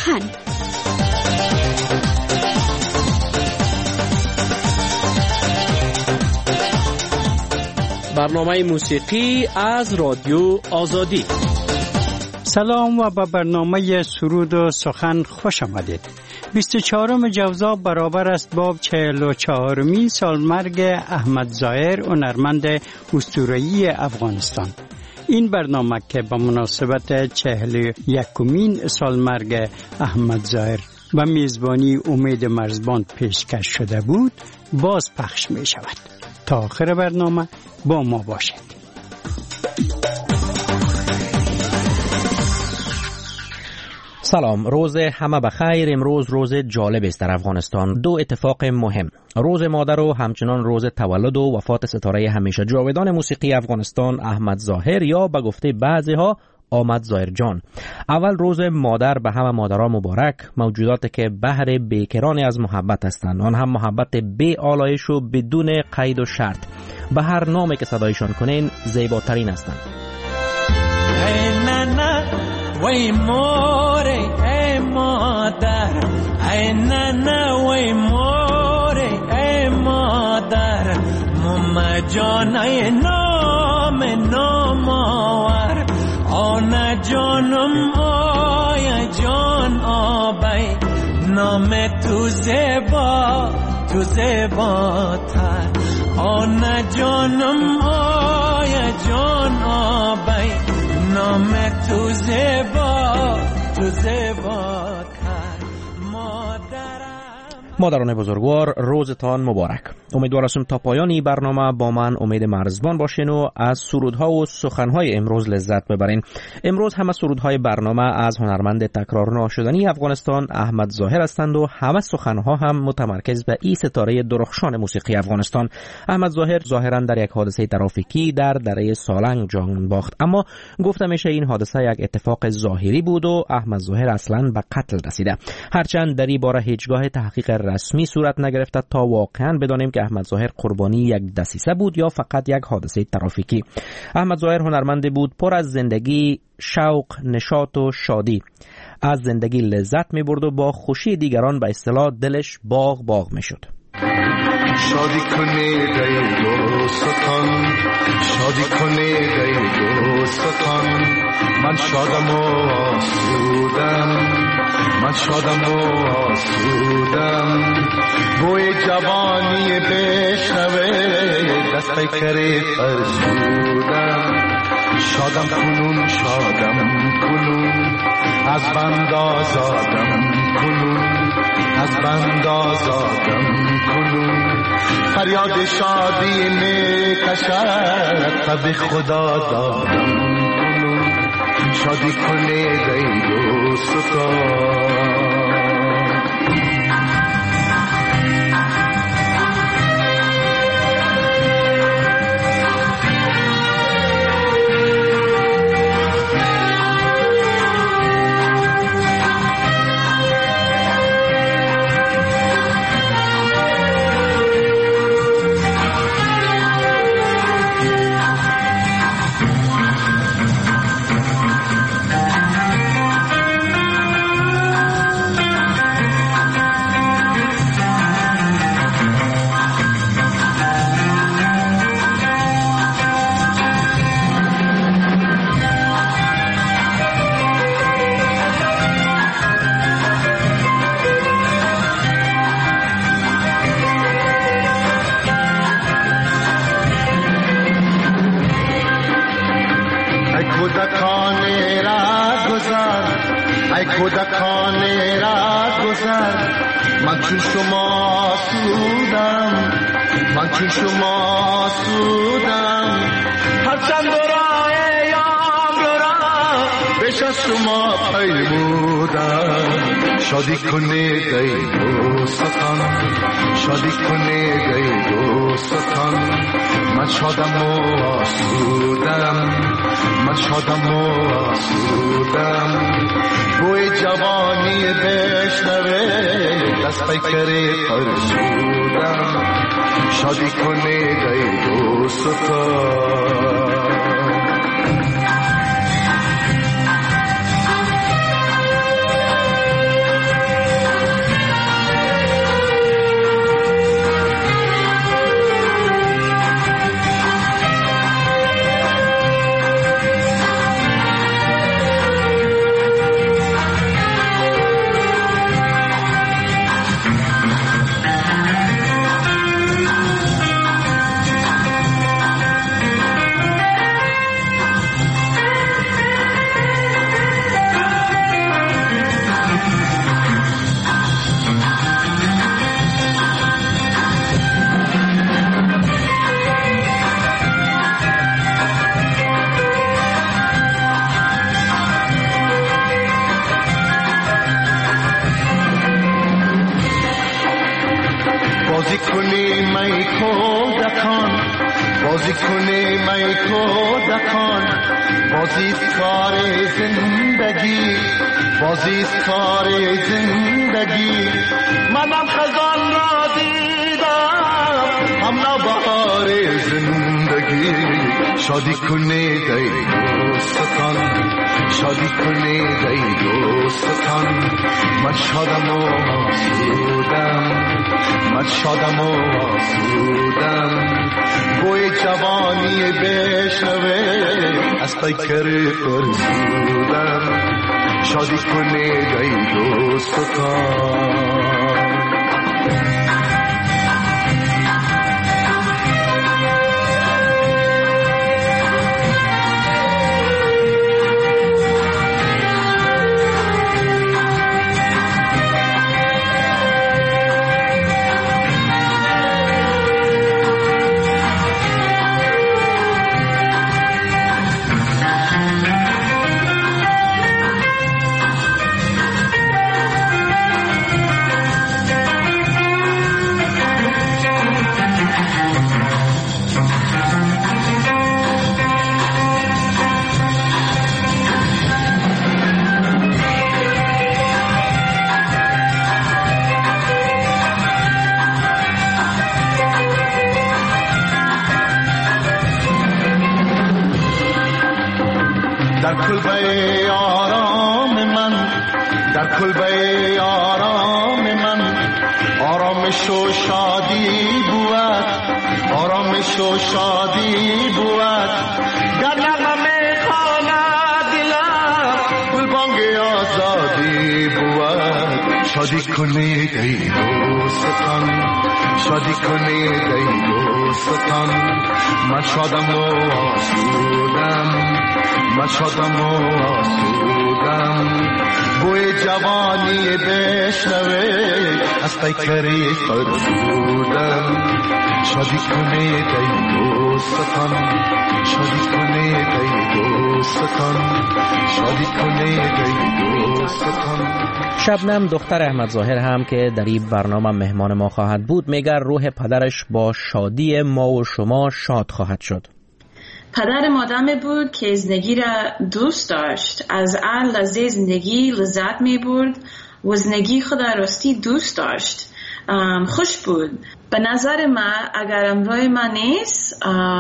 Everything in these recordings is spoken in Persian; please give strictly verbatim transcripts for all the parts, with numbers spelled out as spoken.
سخن. برنامه موسیقی از رادیو آزادی. سلام و به برنامه سرود و سخن خوش آمدید. بیست و چهارم جوزا برابر است با چهل و چهارمین سالمرگ احمد ظاهر، هنرمند اسطوره‌ای افغانستان. این برنامه که به مناسبت چهل و یکمین سالمرگ احمد ظاهر و میزبانی امید مرزبان پیشکش شده بود باز پخش می شود. تا آخر برنامه با ما باشید. سلام، روز همه بخیر. امروز روز جالب است در افغانستان. دو اتفاق مهم، روز مادر و همچنان روز تولد و وفات ستاره همیشه جاودان موسیقی افغانستان احمد ظاهر، یا به گفته بعضی ها آمد ظاهر جان. اول روز مادر به همه مادرها مبارک، موجوداتی که بهر بیکرانی از محبت هستند، آن هم محبت بی آلایش و بدون قید و شرط. به هر نامی که صدایشان کنین زیباترین هستند. ای نانا وی موری ای مادر، ای نانا وی موری ای مادر، ماما جان ای نام نام آور، آنا جانم آیا جان آبای، نام تو زیبا تو زیباتر، آنا جانم آیا جان آبای، نام تو زیبا تو زیباتر، مادرم. مادران بزرگوار، روزتان مبارک. امیدوار هستم تا پایانی برنامه با من امید مرزبان باشین و از سرودها و سخنهای امروز لذت ببرین. امروز همه سرودهای برنامه از هنرمند تکرار ناشدنی افغانستان احمد ظاهر هستند و همه سخنها هم متمرکز به این ستاره درخشان موسیقی افغانستان. احمد ظاهر ظاهرا در یک حادثه ترافیکی در دره سالنگ جان باخت، اما گفته میشه این حادثه یک اتفاق ظاهری بود و احمد ظاهر اصلا به قتل رسیده. هرچند در این باره هیچگاه تحقیق رسمی صورت نگرفته تا واقعا بدانیم که احمد ظاهر قربانی یک دسیسه بود یا فقط یک حادثه ترافیکی. احمد ظاهر هنرمند بود پر از زندگی، شوق، نشاط و شادی. از زندگی لذت می برد و با خوشی دیگران به اصطلاح دلش باغ باغ می شد. شادی کنه گئی دوستان، شادی کنه گئی دوستان، من شادم و آسودم، من شادم و آسودم، بوی جوانی بشنوه دست پیکر فرسودم، شادم کنون شادم کنون، از بند آزادم کنون، از بند آزادم کنون، فریاد شادی می کشد تب خدا دادم کنون، شادی کنه گئی دوستان. کودکانه را گذر، من چون شما سودم، من چون شما سودم، هرچند راه یام را بیش از شما پیمودم، شادی کنه گئی دوستان، شادی کنه گئی دوستان، من شادم و آسودم، من شادم و آسودم، بوی جوانی بشنوه دست پیکر فرسودم، شادی کنه گئی دوستان. بازی کنی می کودکان بازی کنی می کودکان بازی کار زندگی بازی کار زندگی منم خزان را دیدم هم نبهار زندگی شادی کنی دی دوستان شادی کنی دی دوستان من شادم و آسودم من شادم و آسودم بوی جوانی بشنوه از پیکر فرسودم شادی کنی دی دوستان در کلبه آرام من در کلبه آرام من آرامش و شادی بود آرامش و شادی بود گر نغمه خواند دلم گلبانگ آزادی بود شادی کنید ای دوستان شادی کنید ای دوستان من شادم و آسودم من شادم و آسودم بوی جوانی بشنوه از پیکری فرسودم شادی کنید ای دوستان شادی کنید ای دوستان شادی کنید ای دوستان. شبنم دختر احمد ظاهر هم که در این برنامه مهمان ما خواهد بود میگر روح پدرش با شادی ما و شما شاد خواهد شد. پدرم آدمی بود که زندگی را دوست داشت، از هر لحظه زندگی لذت می برد و زندگی خود راستی دوست داشت. خوش بود. به نظر من اگر امروی من نیست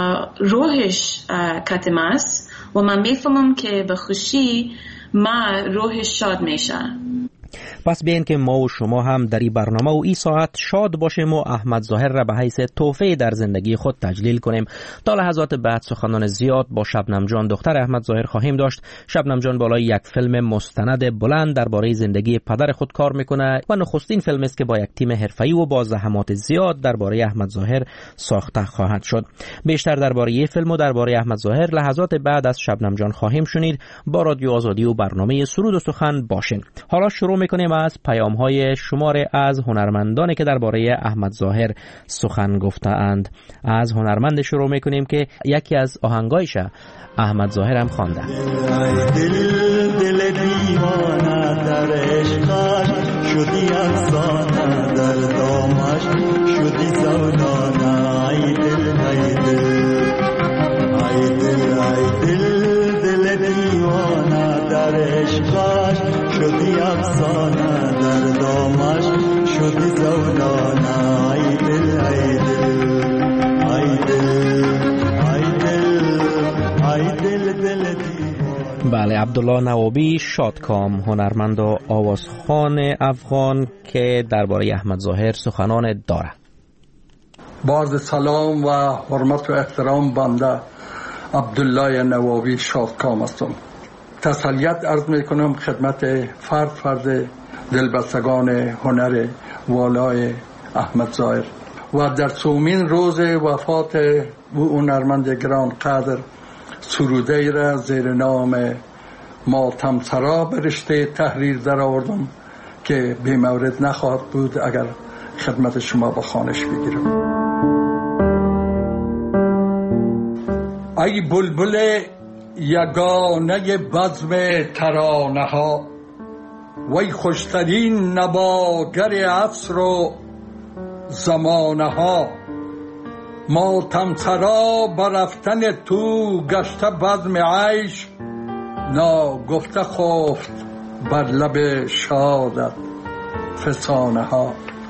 روحش کتم است و من میفهمم که به خوشی من روحش شاد میشه. پس بیاین که ما و شما هم در این برنامه و این ساعت شاد باشیم و احمد ظاهر را به حیث تحفه در زندگی خود تجلیل کنیم. تا لحظات بعد سخنان زیاد با شبنم جان دختر احمد ظاهر خواهیم داشت. شبنم جان بالای یک فیلم مستند بلند درباره زندگی پدر خود کار میکنه و نخستین فیلم است که با یک تیم حرفه‌ای و با زحمات زیاد درباره احمد ظاهر ساخته خواهد شد. بیشتر درباره این فیلم و درباره احمد ظاهر لحظات بعد از شبنم جان خواهیم شنید. با رادیو آزادی و برنامه سرود و سخن باشین. حالا شروع میکنیم از پیام‌های شماره از هنرمندانی که درباره احمد ظاهر سخن گفته‌اند. از هنرمند شروع میکنیم که یکی از آهنگایش احمد ظاهر هم خوانده. دل دل دیوانه در عشقش شدی افسانه در دامش شدی زولانه ای دل ای دل ای دل ای دل دل دیوانه در عشقش شدی افسانه در دامش شدی زولانه ای دل ای دل ای دل ای دل ای دل دل دیوانه. بله، عبدالله نوابی شادکام، هنرمند و آوازخوان افغان که درباره احمد ظاهر سخنان داره. باز سلام و حرمت و احترام بنده عبدالله نوابی شادکام هستم. تسلیت عرض می کنم خدمت فرد فرد دلبستگان هنر والای احمد ظاهر و در سومین روز وفات او هنرمند گران قدر سروده را زیر نام ماتم سرا به رشته تحریر در آوردم که بی مورد نخواهد بود اگر خدمت شما با خوانش بگیرم. ای بلبل یگانه بزم ترانه ها وی خوشترین نواگر عصر و زمانه ها. ماتم سرا برفتن تو گشته بزم عیش، نا گفته خفت بر لب شادت فسانه ها.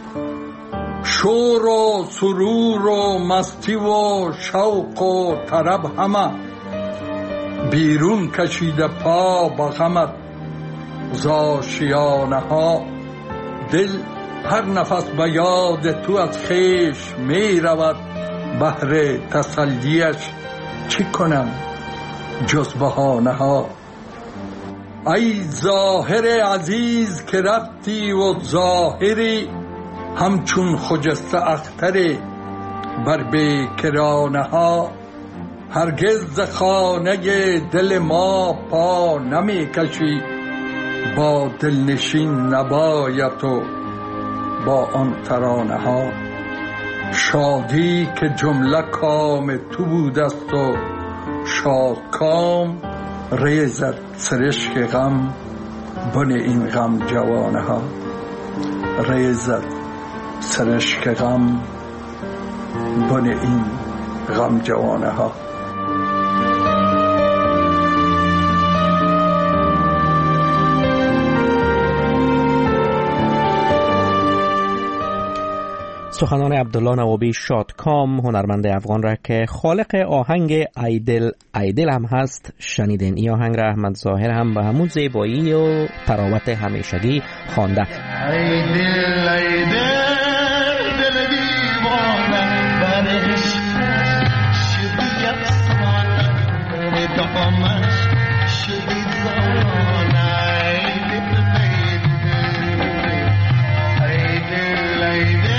شور و سرور و مستی و شوق و طرب همه بیرون کشیده پا به غمت ز آشیانه ها. دل هر نفس به یاد تو از خویش می رود، بهر تسلیش چی کنم جز بهانه ها. ای ظاهر عزیز که رفتی و ظاهری، همچون خجسته اختری بر بیکرانه ها. هرگز ز خانه دل ما پا نمی کشی، با دلنشین نباید و با آن ترانه ها. شادی که جمله کام تو بود است و شادکام، ریزد سرشک غم بن این غم جوانه ها. ریزد سرشک غم بن این غم جوانه ها. سخنان عبدالله نوابی شادکام، هنرمند افغان را که خالق آهنگ ایدل ایدل هم هست شنیدین. این آهنگ را احمد ظاهر هم به همون زیبایی و تراوت همیشگی خوانده. ایدل ایدل دل دیوانه برش شدی افسانه ردامش شدی زمانه. ایدل ایدل ایدل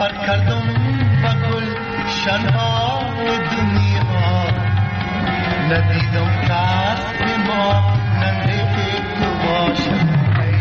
سفر کردم با گلشن‌های دنیا ندیدم کس به ما ننده تو باشم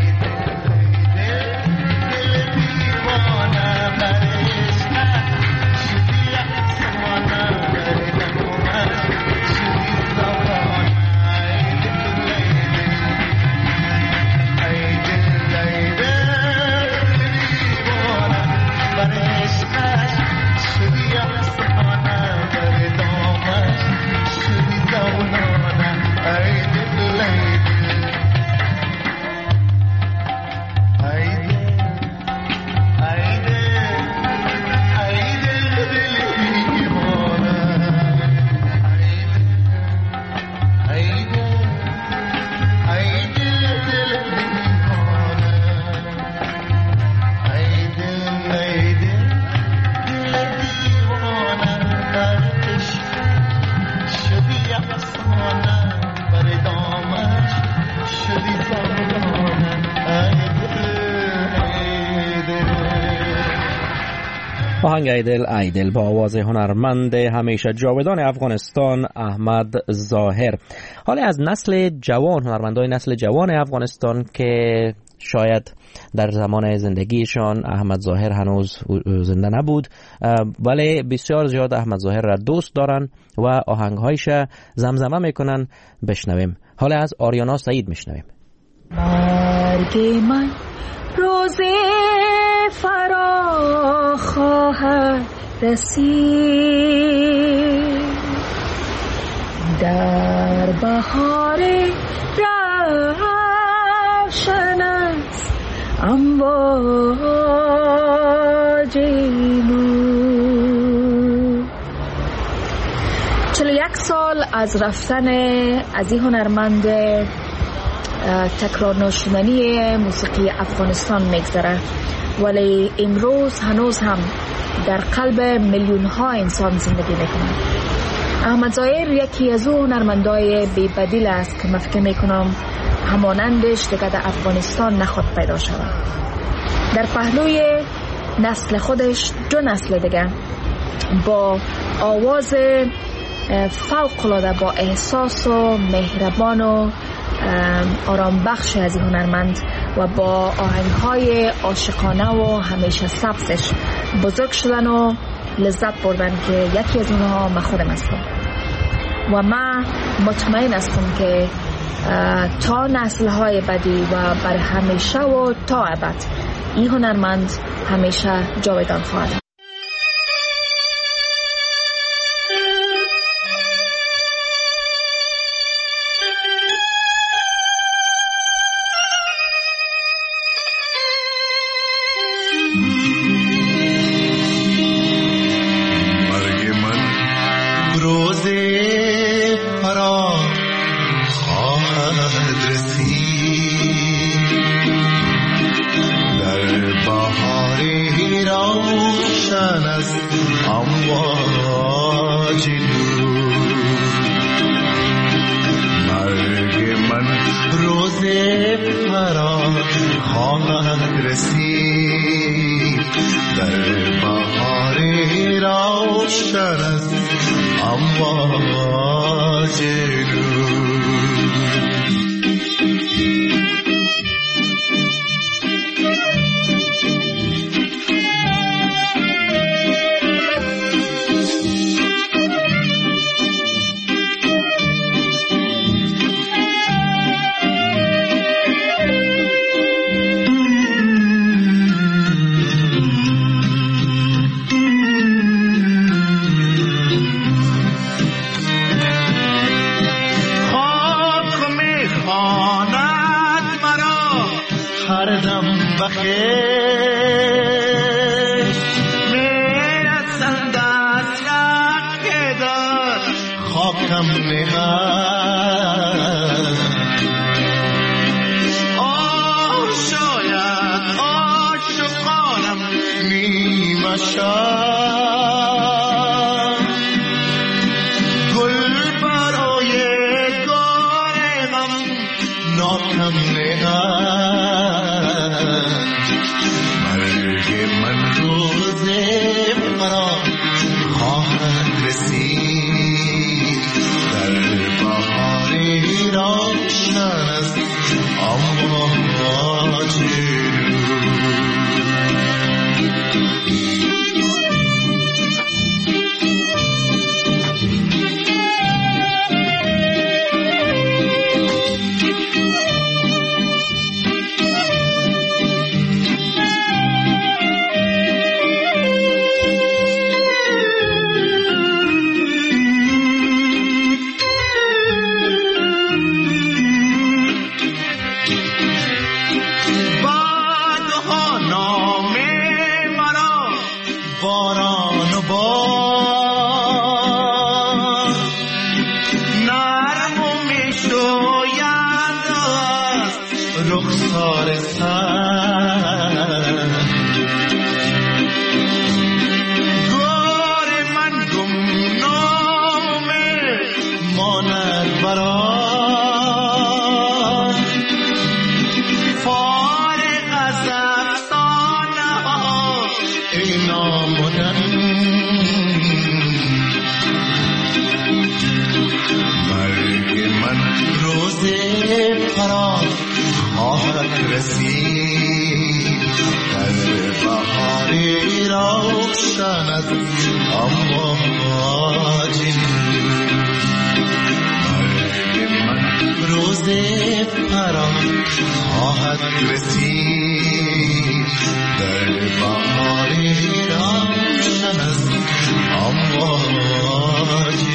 آهنگ ایدل ایدل با آواز هنرمند همیشه جاودان افغانستان احمد ظاهر. حالا از نسل جوان، هنرمندای نسل جوان افغانستان که شاید در زمان زندگیشان احمد ظاهر هنوز زنده نبود ولی بسیار زیاد احمد ظاهر را دوست دارن و آهنگهایش زمزمه میکنن. بشنویم. حالا از آریانا سعید میشنویم. مرگ من روزی فرا خواهد رسید در بهار روشن است امواج نور. چهل و یک سال از رفتن از این هنرمند تکرار نشدنی موسیقی افغانستان میگذره ولی امروز هنوز هم در قلب میلیون ها انسان زندگی میکنه. احمد ظاهر یکی از اون هنرمندای بی بدیل است که من فکر میکنم همانندش دیگه در افغانستان نخواد پیدا شود. در پهلوی نسل خودش دو نسل دیگه با آواز فوق العاده با احساس و مهربان و آرام بخش از این هنرمند و با آهنگ‌های عاشقانه و همیشه سبزش بزرگ شدن و لذت بردن که یکی از اونها من خودم هستم و من مطمئن هستم که تا نسل‌های بعدی و بر همیشه و تا ابد این هنرمند همیشه جاودان خواهد. مرگ من روزه باران و باد نرم و می شوید از رخسار سر گور من گمنامه ماند برای فارغ از افسانه ها ای نامدن مرگ من روز فرار خواهد رسید در بهاری روشن از امواجی مرگ من روز فرار خواهد رسید در بهاری روشن از امواجی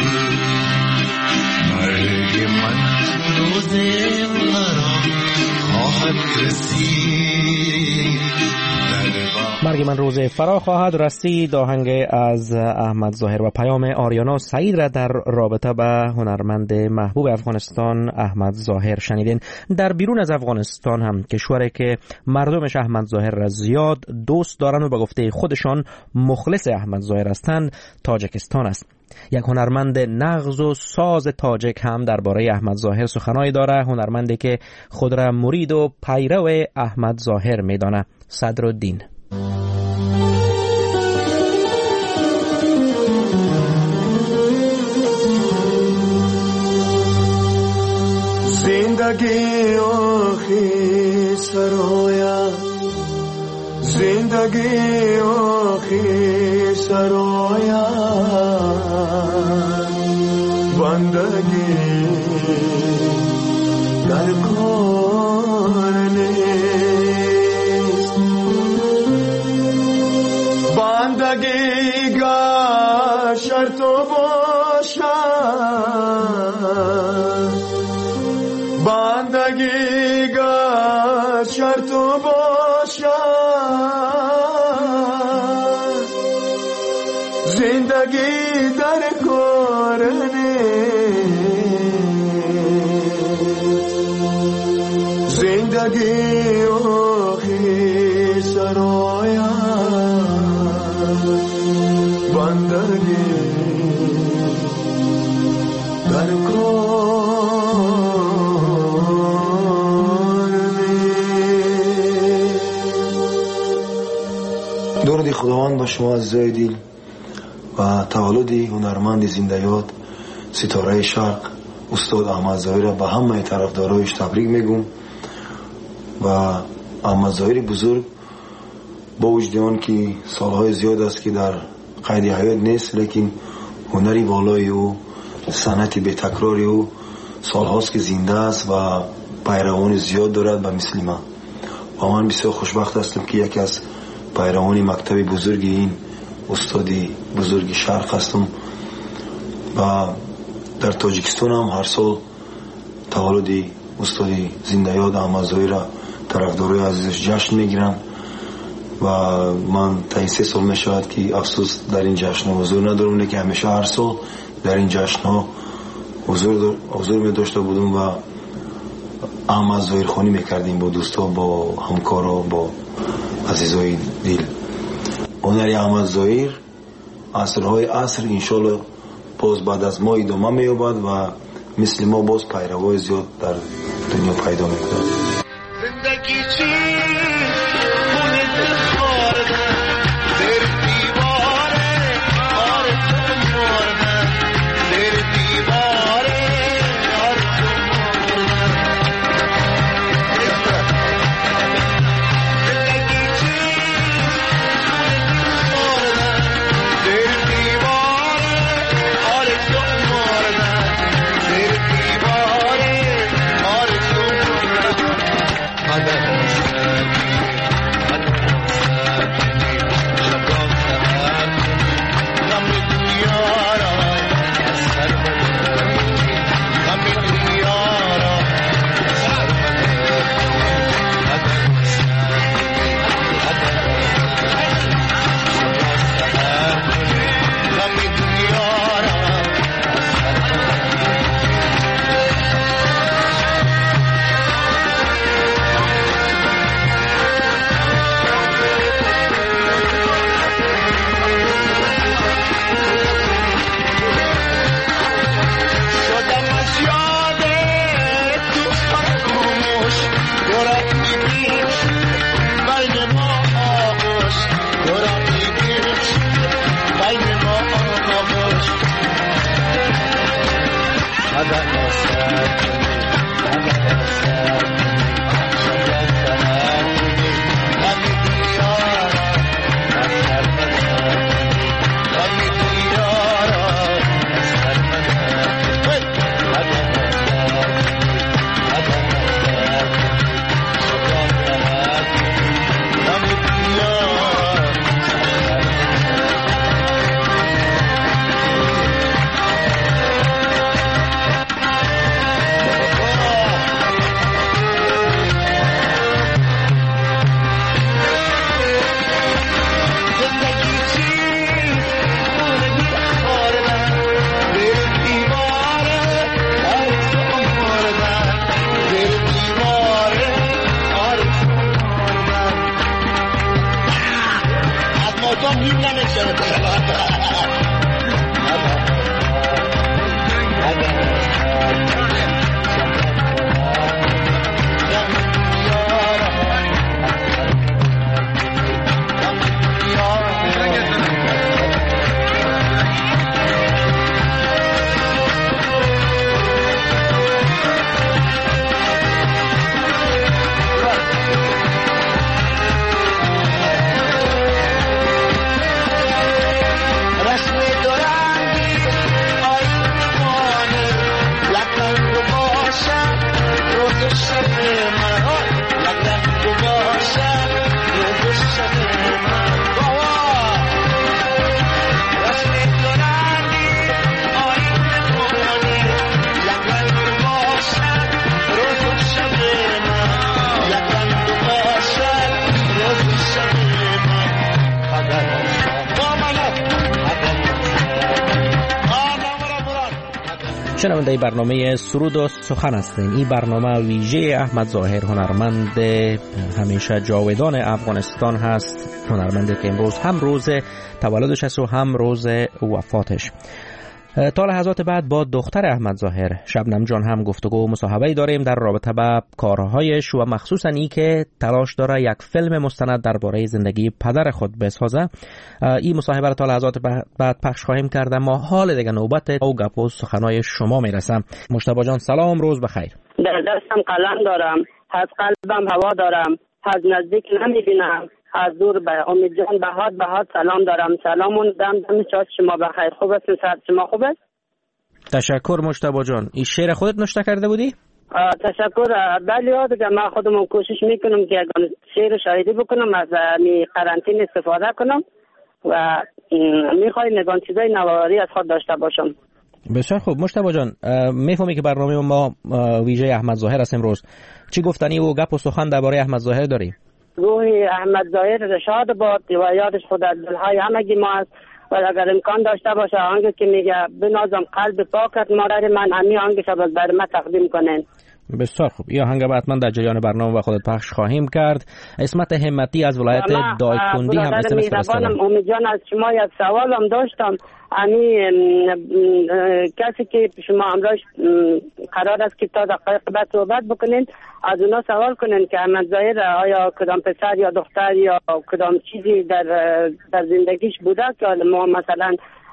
مرگ من روز فرار خواهد رسید. مرگ من روز فرا خواهد رسید. آهنگ از احمد ظاهر و پیام آریانا سعید را در رابطه به هنرمند محبوب افغانستان احمد ظاهر شنیدین. در بیرون از افغانستان هم کشوری که مردمش احمد ظاهر را زیاد دوست دارن و به گفته خودشان مخلص احمد ظاهر هستند تاجیکستان است. یک هنرمند نغز و ساز تاجیک هم درباره احمد ظاهر سخنایی داره، هنرمندی که خود را مرید و پیرو احمد ظاهر میدانه، صدرالدین. زندگی آخی سرایا زندگی آخی سرایا بندگی در کار نیست بندگی گاه شرط باشد بندگی گاه شرط باشد زندگی در کار نیست زندگی آخی سرایا بندگی در کار نیست. درود خداوند با شما عزیزای دل و تولد هنرمند زنده یاد ستاره شرق استاد احمد ظاهر را به همه طرفدارایش تبریک میگم و احمد ظاهر بزرگ با وجود آن که سالهای زیاد است که در قید حیات نیست لیکن هنری بالای او صنعت به تکراری او سالهاست که زنده است و پیروان زیاد دارد به مثل من و من بسیار خوشبخت هستم که یکی از پیروان مکتب بزرگ این استادی بزرگ شرق هستم و در تاجیکستان هم هر سال تولد استادی زنده یاد احمد ظاهر را طرفدارای عزیزش جشن میگیرن و من تا این سه سال میشود که افسوس در این جشن حضور ندارم که همیشه هر سال در این جشن ها حضور حضور می داشته بودم و احمد ظاهر خوانی میکردیم با دوستا با همکارا با عزیزای دل. هنری احمد ظاهر عصرهای عصر انشالله باز بعد از ما ادامه مییابد و مثل ما باز پیروای زیاد در دنیا پیدا میکنند. زندگی چی خونه دخوارده در دیواره آرزو مرده در دیواره آرزو مرده زندگی چی خونه دخوارده در دیواره آرزو مرده در دیواره آرزو مرده شنونده برنامه سرود و سخن هستیم. این برنامه ویژه احمد ظاهر، هنرمند همیشه جاودان افغانستان هست، هنرمندی که امروز هم روز تولدش است و هم روز وفاتش. تا لحظات بعد با دختر احمد ظاهر، شبنم جان، هم گفتگو و مصاحبه‌ای داریم در رابطه با کارهایش و مخصوصا این که تلاش داره یک فیلم مستند درباره زندگی پدر خود بسازه. این مصاحبه را تا لحظات بعد پخش خواهیم کرد. ما حال دیگه نوبت او گپ و سخنای شما میرسم. مجتبی جان سلام، روز بخیر. در دستم قلم دارم، از قلبم هوا دارم، از نزدیک نمیبینم، از دور به امید جان بهاد بهاد سلام دارم. سلامون دم دم شاد شما بخیر. خوب است؟ صحت شما خوب است؟ تشکر مجتبی جان. این شعر خودت نوشته کرده بودی؟ تشکر. بله یاد دیگه من خودم کوشش میکنم که شعر شاعری بکنم، از می قرنطینه استفاده کنم و میخوایم نگان چیزای نواری از خود داشته باشم. بسیار خوب مجتبی جان، میفهمی که برنامه ما ویژه احمد ظاهر است امروز. چی گفتنی و گپ و سخن درباره احمد ظاهر داری؟ روح احمد ظاهر شاد باد و یادش خود از دلهای همگی ما است و اگر امکان داشته باشه آنگه که میگه بنازم قلب پاکت مادر من، همی آنگه شب از بر من تقدیم کنین. بسیار خوب. یا هنگام حتما در جریان برنامه و خودت پخش خواهیم کرد. اسمت همتی از ولایت دایکندی هم اسمس فرستادم. امید جان از شما یک سوالم داشتم. امی کسی که شما امروز قرار است که تا دقایق بعد صحبت بکنین، از اونا سوال کنین که احمد ظاهر آیا کدام پسر یا دختر یا کدام چیزی در در زندگیش بوده که ما مثلا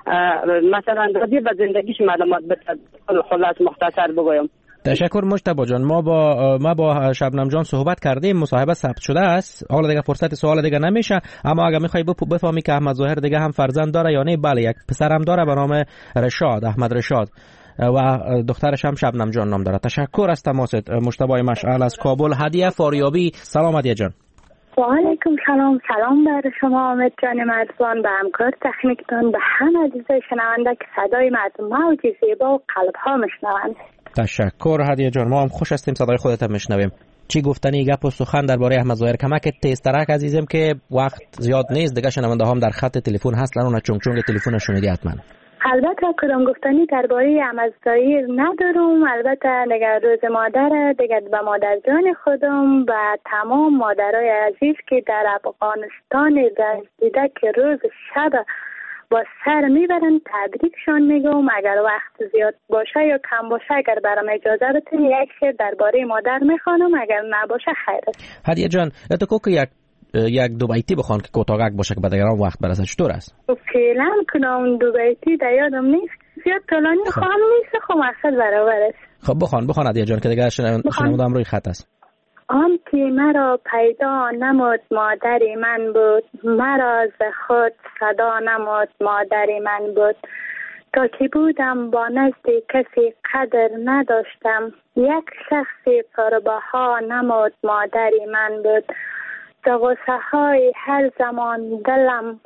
مثلا راجع به زندگیش معلومات بده. خلاص مختصر بگویم. تشکر مجتبی جان. ما با ما با شبنم جان صحبت کردیم، مصاحبه ثبت شده است. حالا دیگه فرصت سوال دیگه نمیشه، اما اگه میخوای بفهمی که احمد ظاهر دیگه هم فرزند داره یا نه، بله یک پسر هم داره به نام رشاد، احمد رشاد، و دخترش هم شبنم جان نام داره. تشکر از تماست. مجتبی مشعل از کابل. هدیه فاریابی، سلام هدیه جان. و علیکم سلام. سلام بر شما امید جان مرزبان، به همکار تکنیکتان، به همه عزیزای شنونده که صدای مردم موج زیبا و قلب ها میشنوند. تشکر هدیه جان. ما هم خوش هستیم صدای خودت هم میشنویم. چی گفتنی گپ و سخن درباره احمد ظاهر؟ کمک تیزترک عزیزم که وقت زیاد نیست دیگه، شنونده هم در خط تلفن هستن، اون چونگ چونگ تلفن شنیدی حتما. البته کدام گفتنی درباره احمد ظاهر ندارم. البته دیگه روز مادر دیگه به مادر جان خودم و تمام مادرای عزیز که در افغانستان رنجیده که روز شب با سر میبرن تبریکشان میگم. اگر وقت زیاد باشه یا کم باشه اگر برام اجازه بدین یک شعر درباره مادر میخوانم، اگر نباشه خیر است. هدیه جان اتکو که یک یک دو بیتی بخوان که کوتاهک باشه که به دیگران وقت برسه، چطور است؟ فعلا کنم دو بیتی در یادم نیست، زیاد طولانی خواهم نیست، خب مقصد برابر است. خب بخوان بخوان هدیه جان که دیگه شنوندم روی خط است. آن که مرا پیدا نمود مادری من بود، مرا ز خود صدا نمود مادری من بود. تا که بودم با نزد کسی قدر نداشتم، یک شخصی پربها نمود مادری من بود. ز غصه های هر زمان دلم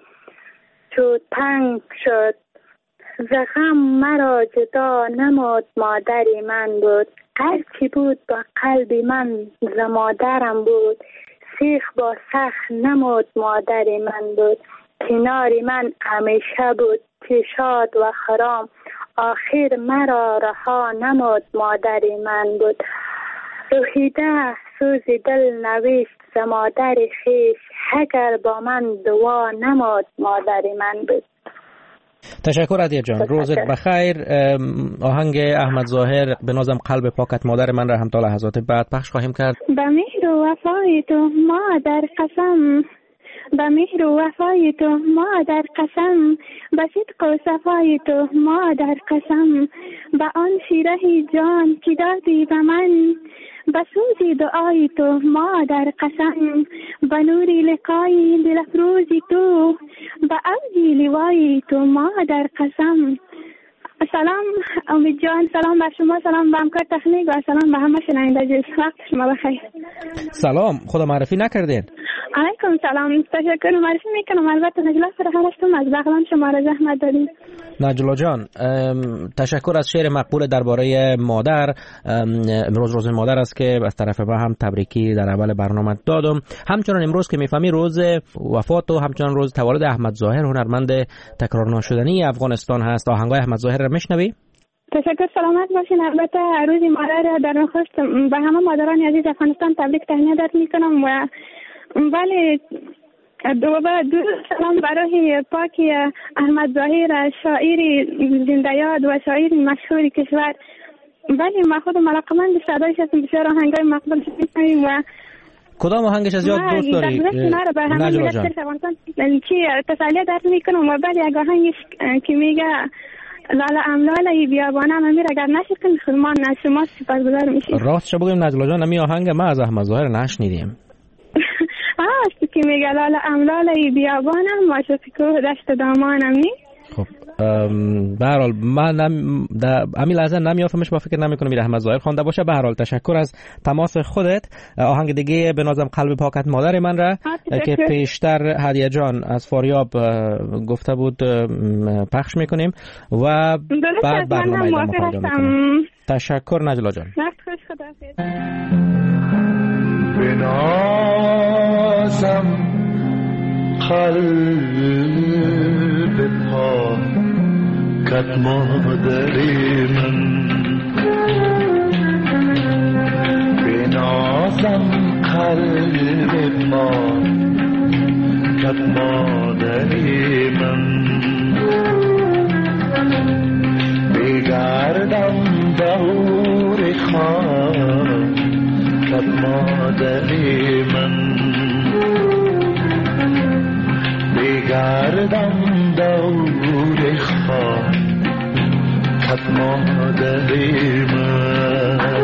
چو تنگ شد، ز غم مرا جدا نمود مادری من بود. هرچی بود با قلبی من ز مادرم بود، سیخ با سخ نمود مادری من بود. کناری من همیشه بود که شاد و خرام، آخر مرا رها نمود مادری من بود. روحیده سوزی دل نوشت ز مادر خیش اگر با من دعا نماد مادر من بود. تشکر عدیه جان، روزت بخیر. آهنگ احمد ظاهر به نازم قلب پاکت مادر من را هم تا لحظات بعد پخش خواهیم کرد. به مهر و وفای تو مادر قسم، به مهر و وفای تو مادر قسم، به صدق و صفای تو مادر قسم، به آن شیره جان که دادی به من، به سوزی دعای تو مادر قسم، به نوری لقای دل افروزی تو، به اوجی لوای تو مادر قسم. سلام امید جان، سلام بر شما، سلام به همکار تکنیک و سلام به همه شنونده. وقت شما بخیر. سلام، خدا معرفی نکردین؟ علیکم سلام، تشکر. معرفی میکنم. البته نجلا فرحان هستم، از بغلان شما را زحمت دادیم. نجلا جان، تشکر از شعر مقبول درباره مادر. امروز روز مادر است که از طرف ما هم تبریکی در اول برنامه دادم. همچنان امروز که میفهمی روز وفات و همچنان روز تولد احمد ظاهر، هنرمند تکرار ناشدنی افغانستان هست. آهنگای احمد ظاهر را میشنوی؟ تشکر، سلامت باشین. البته روز مادر در نخست به همه مادران عزیز افغانستان تبریک تهنیت میکنم و ولی دو با دو سلام برای پاکی احمد ظاهر، شاعری زنده یاد و شاعری مشهور کشور. ولی ما خود ملاقمند صدایش هستم، بسیار آهنگای مقبول می‌کنیم. و کدام آهنگش از یاد دوست داری نجلا جان؟ چی تسلیت درس میکنم و بعد یک آهنگش که میگه لالا املاله بیابانم امیر اگر نشکن خودمان شما سپاسگزار میشیم. راستش بگیم نجلا جان، امی آهنگ ما از احمد ظاهر نشنیدیم. آه که میگه لالا املاله بیابانم و شفیکو دشت دامانم. نی خب به هر حال من نم... امی لحظه نمیافمش، با فکر نمیکنم میره احمد ظاهر خوانده باشه. به هر حال تشکر از تماس خودت. آهنگ دیگه به نازم قلب پاکت مادر من را که پیشتر هدیه جان از فاریاب گفته بود پخش میکنیم و بعد برنامه ادامه خواهیم میکنیم. تشکر نجلا جان. وقت خوش، خداحافظ. بنازم قلب پاکت مادر من، بنازم قلب پاکت مادر من، بگردم دور خاکت مادر من، بگردم دور خاکت مادر من.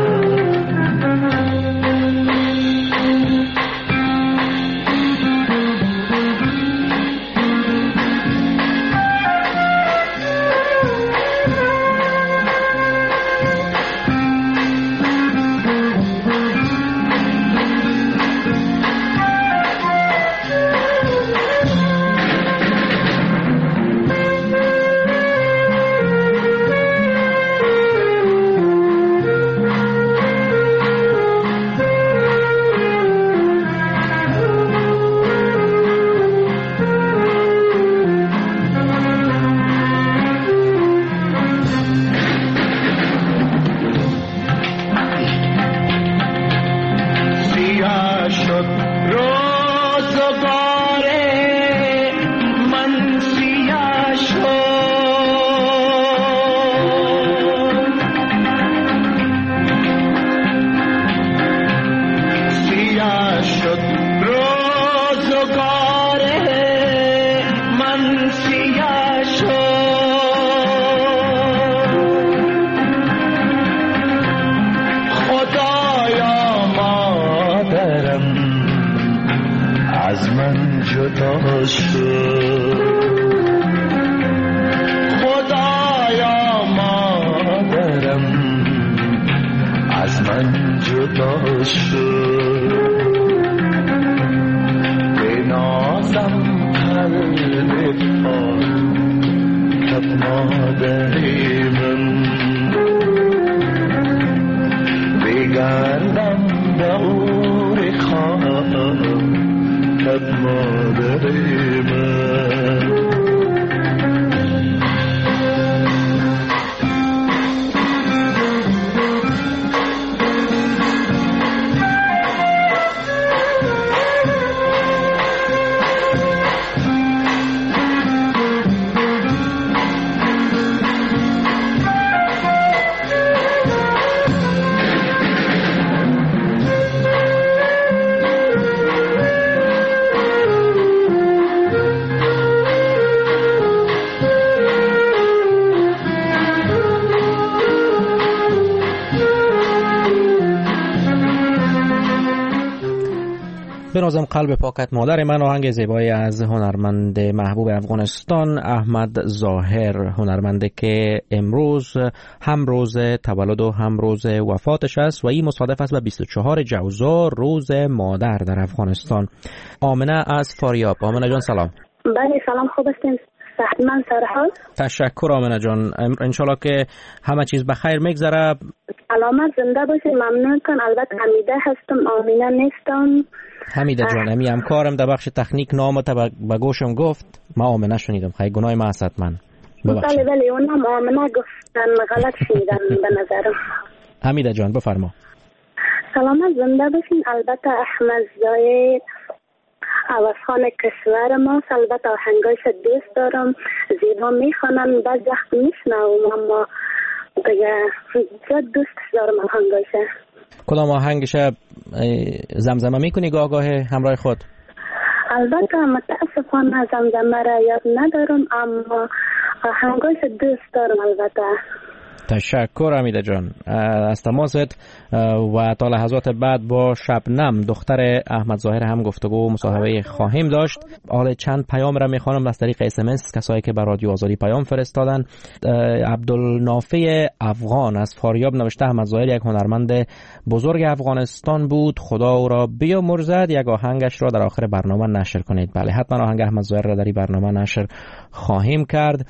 بنازم قلب پاکت مادر من، آهنگ زیبایی از هنرمند محبوب افغانستان احمد ظاهر، هنرمنده که امروز هم روز تولد و هم روز وفاتش است و این مصادف است به بیست و چهارم جوزا، روز مادر در افغانستان. آمنه از فاریاب. آمنه جان سلام. بله سلام، خوب هستین؟ من سرحال. تشکر آمنه جان، انشالله که همه چیز بخیر میگذره. علامت زنده باشید، ممنون کن. البته حمیده هستم، آمینه نیستم. حمیده جان امی همکارم در بخش تکنیک نامت به گوشم گفت، ما آمنه شنیدم، خیلی گناه ما هست من. بله بله اونم آمنه گفتن، غلط شنیدم به نظرم. حمیده جان بفرما. سلامت زنده باشین. البته احمد ظاهر عوضخان کشور ما، البته آهنگایش دوست دارم، زیبا میخوانم، بعض وقت میشنوم اما دیگه زیاد دوست دارم آهنگایش. کدام آهنگش زمزمه میکنی گاه گاه همراه خود؟ البته متاسفانه زمزمه را یاد ندارم اما آهنگایش دوست دارم البته. تشکر حمیده جان از تماست و تا لحظات بعد با شبنم دختر احمد ظاهر هم گفتگو و مصاحبه خواهیم داشت. حالا چند پیام را میخوانم از طریق اس ام اس، کسایی که بر رادیو آزادی پیام فرستادن. عبدالنافع افغان از فاریاب نوشته احمد ظاهر یک هنرمند بزرگ افغانستان بود، خدا او را بیامرزد. یک آهنگش را در آخر برنامه نشر کنید. بله حتما آهنگ احمد ظاهر را در این برنامه نشر خواهیم کرد.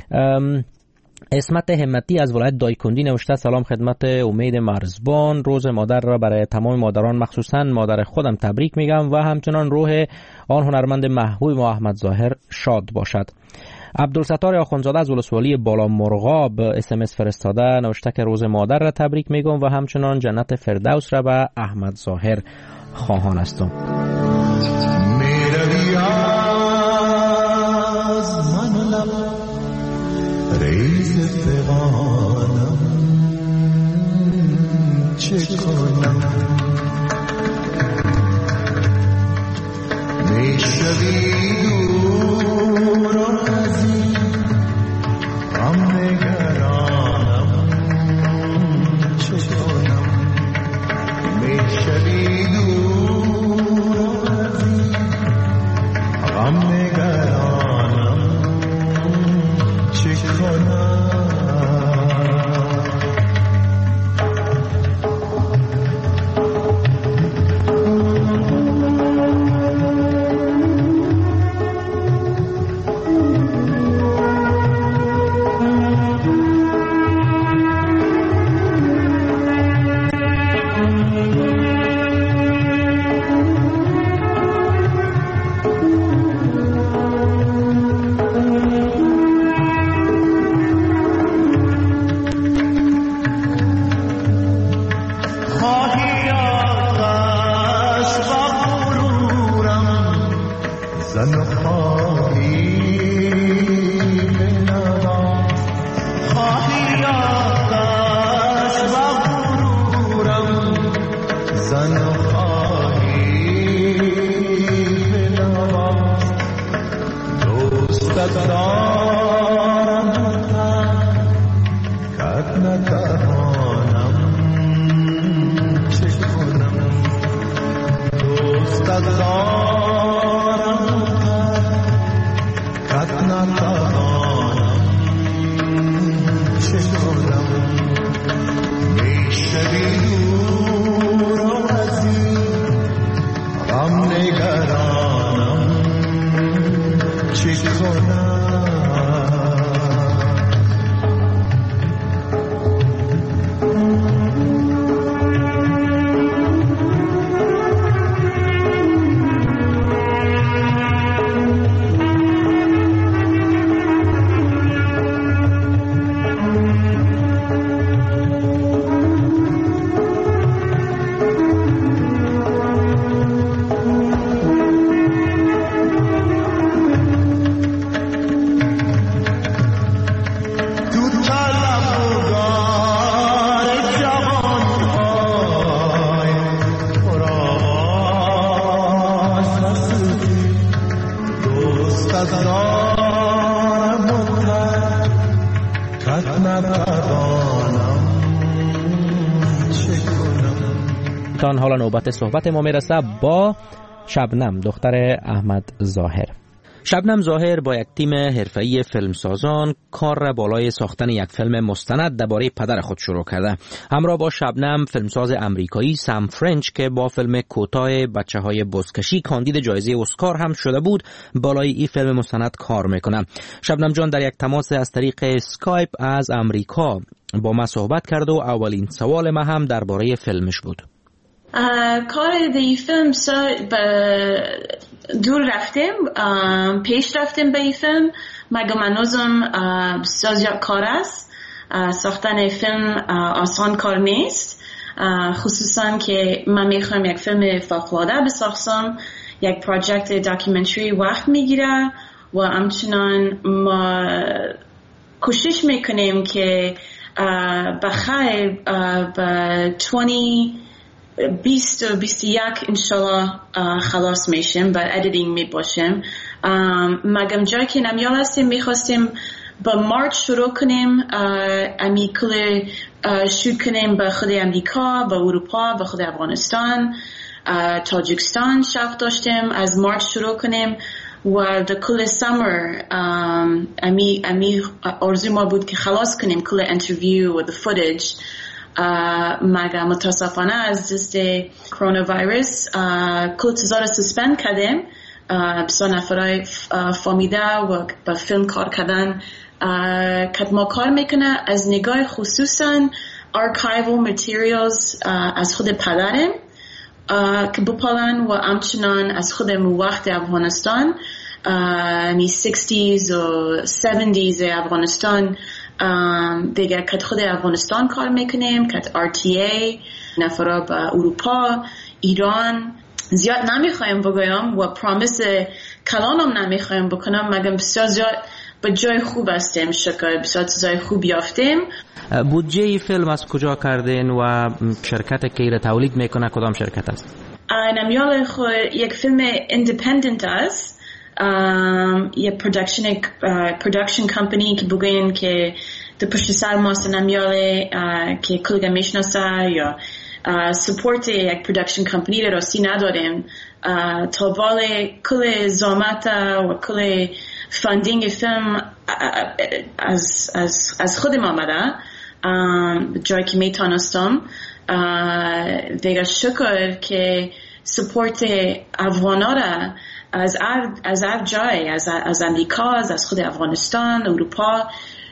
اسمت همتی از ولایت دایکندی نوشته سلام خدمت امید مرزبان، روز مادر را برای تمام مادران مخصوصا مادر خودم تبریک میگم و همچنان روح آن هنرمند محبوب ما احمد ظاهر شاد باشد. عبدالستار آخوندزاده از ولسوالی بالا مرغاب اس ام اس فرستاده نوشته که روز مادر را تبریک میگم و همچنان جنت فردوس را به احمد ظاهر خواهان هستم. ریز فغانم چه کنم، میشوی دور و نزدیک غم نگرانم چه کنم، میشوی دور و نزدیک غم نگرانم چه کنم. حالا نوبت صحبت ما میرسه با شبنم دختر احمد ظاهر. شبنم ظاهر با یک تیم حرفه‌ای فیلمسازان کار را بالای ساختن یک فیلم مستند درباره پدر خود شروع کرده. همراه با شبنم فیلمساز امریکایی سم فرنچ که با فیلم کوتاه بچه‌های بزکشی کاندید جایزه اسکار هم شده بود بالای این فیلم مستند کار میکنه. شبنم جان در یک تماس از طریق اسکایپ از امریکا با ما صحبت کرد و اولین سوال ما هم درباره فیلمش بود. کار دی فیلم سا دور رفتیم، پیش رفتیم به این فیلم. مگه منوزم بسیار زیاد کار است. ساختن فیلم آسان کار نیست، خصوصا که من میخوام یک فیلم فوق‌العاده بسازم. یک پروژکت داکیومنتری وقت میگیره و همچنان ما کوشش میکنیم که بخیر به بیست و بیست و یک انشالله خلاص میشیم، با ادیتینگ می باشیم. مگم جایی که نمیال هستیم میخواستیم با مارچ شروع کنیم، امی کل شروع کنیم به خود امریکا، به اروپا، به خود افغانستان، تاجیکستان شوق داشتیم از مارچ شروع کنیم و در کل سامر امی امی آرزو ما بود که خلاص کنیم کل انترویو و the footage. مگه متاسفانه از دست کرونا ویروس کل تزار سسپند کردیم. بسیار نفرای فامیده و با فیلم کار کردن که ما کار میکنه از نگاه خصوصا archival materials از خود پدرم که بپالن و همچنان از خود وقت افغانستان می شصتیز و هفتادیز افغانستان دیگه که خود افغانستان کار میکنیم، که آر تی ای نفرا با اروپا، ایران زیاد نمیخوایم بگویم و پرامیس کلانم نمیخوایم بکنم. مگم بسیار زیاد به جای خوب هستیم، شکر بسیار چیزای خوب یافتیم. بودجه فیلم از کجا کردین و شرکت که ایره تولید میکنه کدام شرکت است؟ نمیال خود یک فیلم ایندیپندنت است، یه پرودکشن پرودکشن کمپانی که بگوین که در پشت سر ماست نمیاله که کلگه میشناسه یا سپورت یک پرودکشن کمپانی را راستی نداریم. تا باله کل زامت و کل فاندینگ فیلم از, از, از خودم آمده جایی که میتونستم. دیگه شکر که سپورت افغانا را از هر از هر جای، از از امریکا، از خود افغانستان، اروپا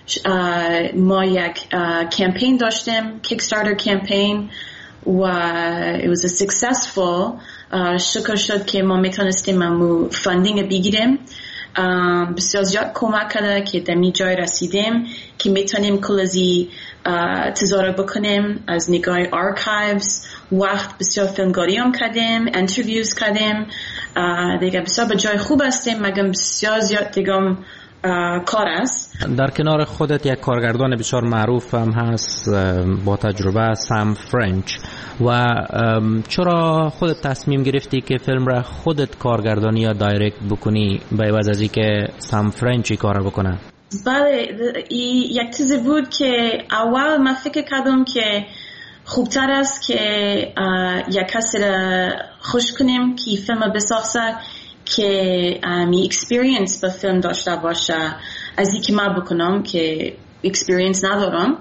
ما یک کمپین داشتیم، کیکستارتر کمپین و it was a successful. شکر شد که ما میتونستیم امو فاندینگ بگیریم. بسیار زیاد کمک کرده که دمی جای رسیدیم که میتونیم کلزی تظاهر بکنیم از نگاه آرکایوز. وقت بسیار فیلمگاری هم کردیم، انترویوز کردیم، دیگه بسیار به جای خوب هستیم. مگم بسیار زیاد دیگه کار است. در کنار خودت یک کارگردان بسیار معروف هم هست با تجربه، سم فرنچ. و چرا خودت تصمیم گرفتی که فیلم را خودت کارگردانی یا دایرکت بکنی به عوض از اینکه سم فرنچی کار بکنه؟ بله، یک چیزی بود که اول من فکر کردم که خوبتر است که یک کسی را خوش کنیم که فیلم بسازه که می اکسپریانس به فیلم داشته باشه از اینکه من بکنم که اکسپریانس ندارم.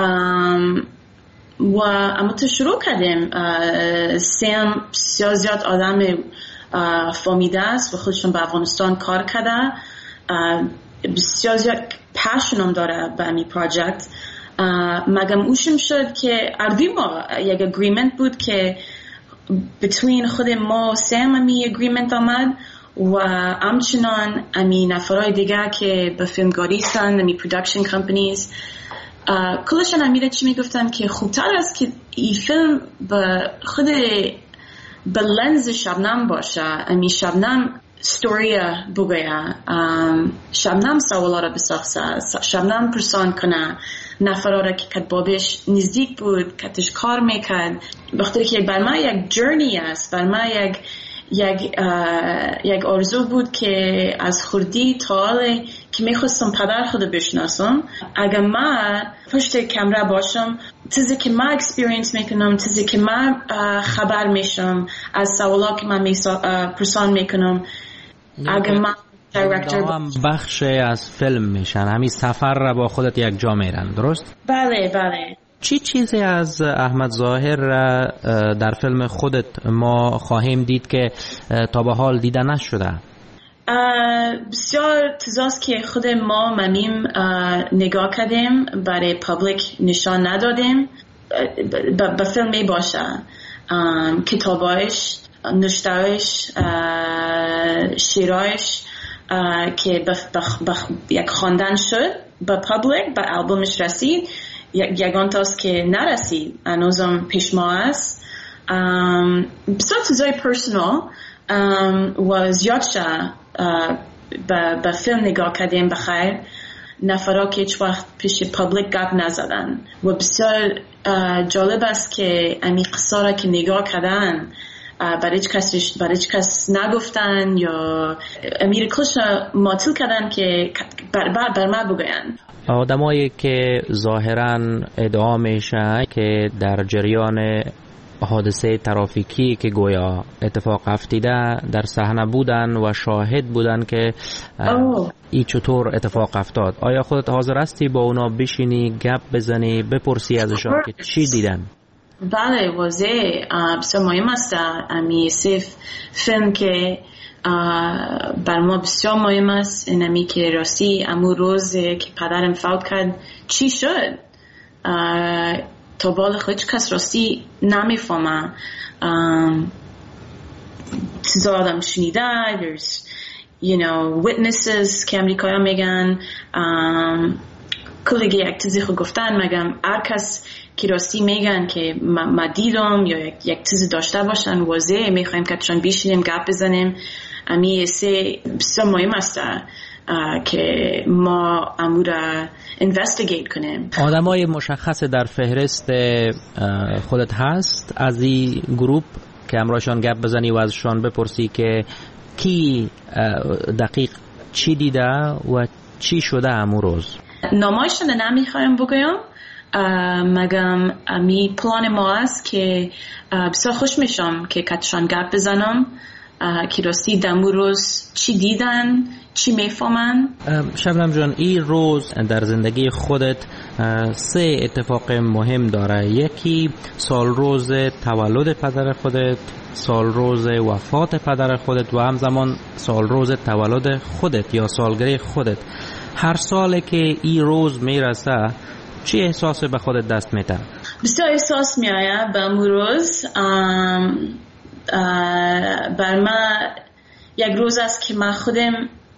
و اما تو شروع کردیم. سم بسیار زیاد آدم فامیده است و خودشون به افغانستان کار کرده، بسیار زیاد پشنم داره به امی پروژکت. مگم اوشم شد که اردوی ما یک اگریمنت بود که بتوین خود ما و سم امی اگریمنت آمد و همچنان امی نفرای دیگه که به فیلمگاری هستند، امی پرودکشن کمپنیز، کلشان امیره چی میگفتن که خوبتر است که این فیلم به خود به لنز شبنم باشه. امی شبنم ستوری بگویه، شبنم سوالا را بسازه، شبنم پرسان کنه نفرها را که کتبابش نزدیک بود، کتش کار میکرد. بخاطر که بر ما یک جرنی است، بر ما یک یک یک آرزو بود که از خردی تا حال که میخواستم پدر خود بشناسم. اگر من پشت کامرا باشم، چیزی که من اکسپریانس میکنم، چیزی که من خبر میشم از سوالا که من پرسان میکنم، اگر من دایرکتور هم بخش از فیلم میشن، همین سفر را با خودت یک جا میرن، درست؟ بله بله. چی چیزی از احمد ظاهر را در فیلم خودت ما خواهیم دید که تا به حال دیده نشده؟ بسیار چیزاست که خود ما ممیم نگاه کردیم برای پابلیک نشان ندادیم. به فیلم می باشه، کتابایش، نشتهایش، شیرایش که یک خواندن شد به پابلیک، به البومش رسید، یگان تاست که نرسید، هنوزم پیش ما است. بسیار چیزای پرسونال و زیاد شه به فیلم نگاه کردیم بخیر، نفرها که هیچ وقت پیش پابلیک گپ نزدن و بسیار جالب است که امی قصه را که نگاه کردن برای هیچ کس برای هیچ کس نگفتن یا امیر کلش معطل کردن که بر بر بر ما بگوین. آدمایی که ظاهراً ادعا میشه که در جریان حادثه ترافیکی که گویا اتفاق افتیده در صحنه بودن و شاهد بودن که ای چطور اتفاق افتاد، آیا خودت حاضر هستی با اونا بشینی گپ بزنی بپرسی ازشان که چی دیدن؟ بله، واضح بسیار مهم است. امی صرف فیلم که بر ما بسیار مهم است، اینمی که راستی امو روز که پدرم فوت کرد چی شد تا بال خود کس راستی نمیفهمه. چیزا آدم شنیده، there's you know witnesses که امریکایی ها میگن، کلیگه یک چیزی خود گفتن، مگم هر کس که راستی میگن که ما دیدم یا یک, یک چیزی داشته باشن، واضح میخوایم که چون بیشینیم گپ بزنیم. امی سه بسیار مهم است که ما امورا اینوستیگیت کنیم. آدمای مشخص در فهرست خودت هست از این گروپ که امراشان گپ بزنی و ازشان بپرسی که کی دقیق چی دیده و چی شده امو روز؟ نامایشان نمیخوایم بگویم، مگم امی پلان ما است که بسیار خوش میشم که کتشان گپ بزنم که راستی دمو روز چی دیدن، چی میفهمن. شبنم جان، این روز در زندگی خودت سه اتفاق مهم داره. یکی سال روز تولد پدر خودت، سال روز وفات پدر خودت و همزمان سال روز تولد خودت یا سالگرد خودت. هر سال که این روز میرسه چی احساس به خودت دست میده؟ بسیار احساس میآید به امو روز. بر من یک روز است که من خودم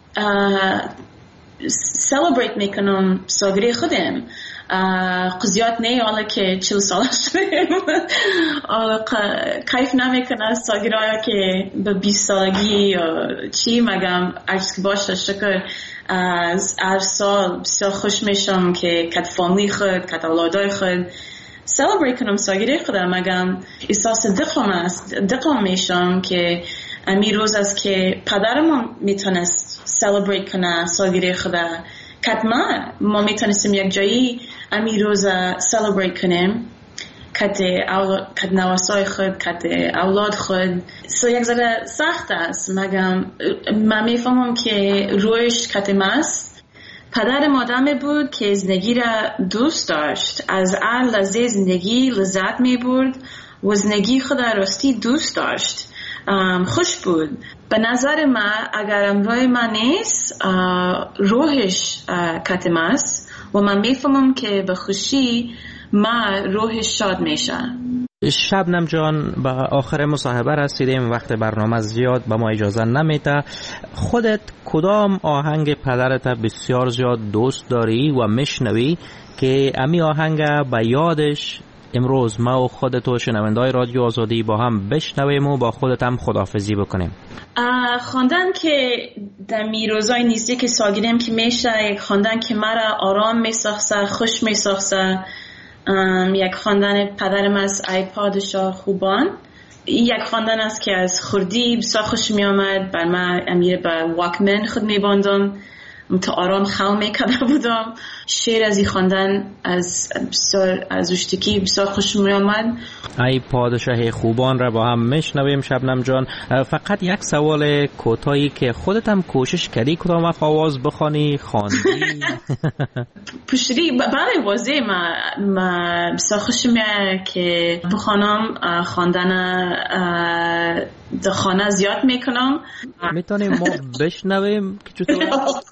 سلبریت میکنم سالگرد خودم. قضیات نه حالا که چل سال شدیم، حالا کیف نمیکنه سالگرد که به بیست سالگی یا چی، مگم عرض که باشه شکر از هر سال بسیار خوش میشم که کت فامیلی خود، کت اولادای خود سلبریت کنم سالگرد خودم. مگم احساس دقم است، دقم میشم که امی روز است که پدرم میتونست سلبریت کنه سالگرد خودم. کت ما ما میتونستیم یک جایی امی روز سلبریت کنیم، کت اولاد، کت نواسای خود، کت اولاد خود. سو یک ذره سخت است، مگم من میفهمم که رویش کت ماست. پدرم آدمی بود که زندگی را دوست داشت، از هر لحظه زندگی لذت میبرد و زندگی خود راستی دوست داشت. خوش بود. به نظر من اگر امروی من نیست، روحش کتم است و من میفهمم که به خوشی من روحش شاد میشه. شبنم جان، به آخر مصاحبه رسیدیم، وقت برنامه زیاد به ما اجازه نمیده. خودت کدام آهنگ پدرت بسیار زیاد دوست داری و مشنوی که امی آهنگ به یادش امروز ما و خودت و شنونده‌های رادیو آزادی با هم بشنویم و با خودت هم خداحافظی بکنیم؟ خواندن که در میروزای نیزی که سالگیریم که میشه، یک خواندن که مرا آرام میساخته، خوش میساخته، یک خواندن پدرم از ای پادشاه خوبان. یک خواندن است که از خردی بسیار خوش می آمد. بر من امیر با واکمن خود می باندم تا آرام خو میکرده بودم. شعر از این خواندن از بسیار از اشتکی بسیار خوشم میامد. ای پادشاه خوبان را با هم میشنویم. شبنم جان، فقط یک سوال کوتاهی که خودت هم کوشش کردی کدام وقت آواز بخوانی خواندی؟ پشتی برای واضح ما ما بسیار خوشم میاد که بخوانم. خواندن در خانه زیاد میکنم. میتونیم ما بشنویم که چطور؟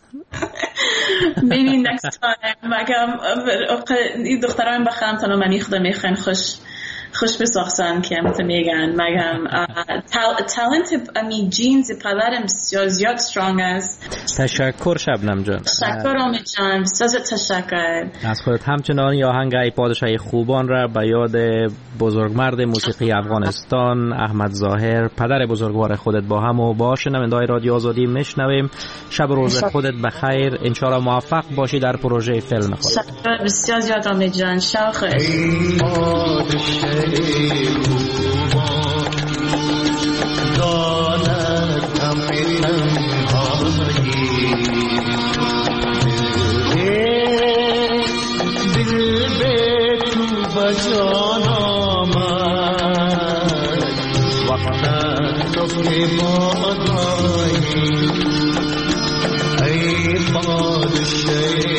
maybe next time مگم این دختران بخوام تا من خدا میخوان خوش خوش بسازن که هم میگن مگم talent امی جینز پدرم بسیار زیاد strong است. تشکر شبنم جان. تشکر امید جان، بسیار تشکر از خودت. همچنان یا آهنگ ای پادشاه خوبان را به یاد بزرگمرد موسیقی افغانستان احمد ظاهر پدر بزرگوار خودت با هم و با شنونده‌های رادیو آزادی میشنویم. شب روز خودت بخیر، ان شاء الله موفق باشی در پروژه فیلم خود. تشکر بسیار زیاد امید جان. شب خیر. دانت همه تنهایی دل به تو بجان آمد وقت تو که بادایی ای پادشاه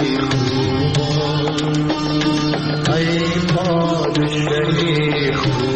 ای پادشاه